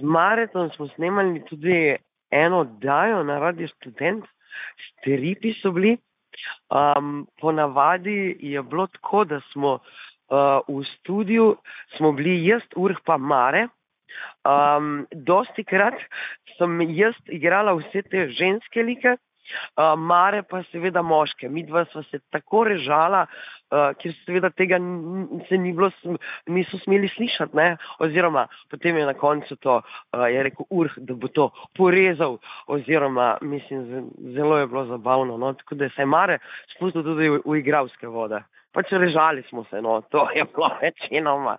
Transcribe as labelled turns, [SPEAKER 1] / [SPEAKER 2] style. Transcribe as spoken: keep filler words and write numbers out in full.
[SPEAKER 1] Z Maretom smo snemali tudi eno oddajo na Radio Študent, stripi so bili. Um, ponavadi je bilo tako, da smo uh, v studiu, smo bili jaz, Urh pa Mare. Um, dosti krat sem jaz igrala vse te ženske like, uh, Mare pa seveda moške. Midva sva se tako režala, uh, ker seveda tega n- se ni bilo, sm- niso smeli slišati, ne? Oziroma potem je na koncu to, uh, je rekel Urh, da bo to porezal, oziroma mislim, z- zelo je bilo zabavno, no? Tako da se je Mare spustil tudi v, v igralske vode. Pač režali smo se, no, to je bilo večinoma.